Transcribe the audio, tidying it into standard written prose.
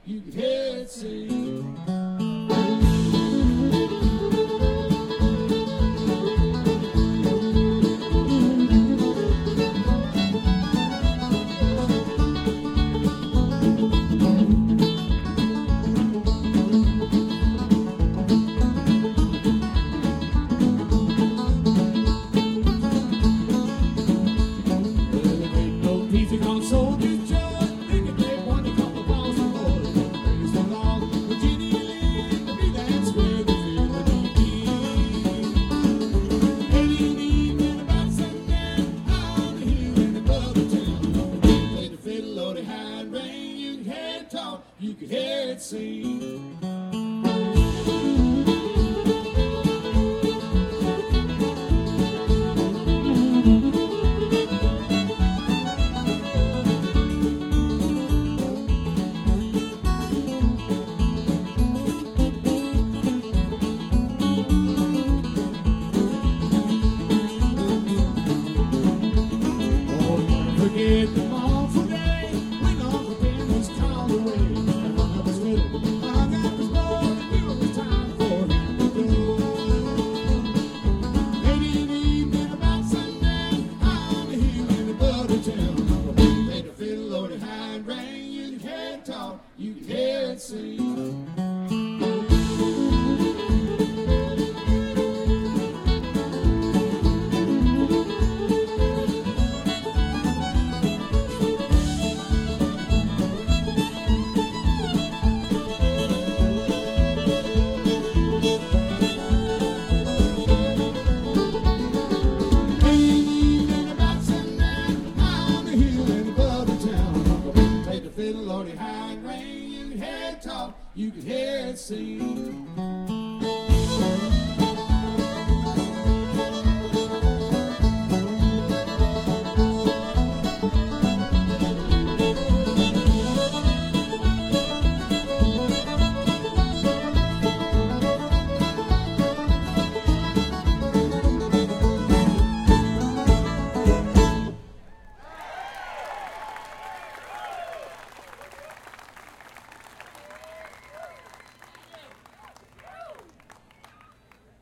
you could hear it sing. You could hear it sing. Oh, forget the awful day when all the pain was called away. You can hear it sing. Lordy, high and rain, you can hear it talk, you can hear it sing.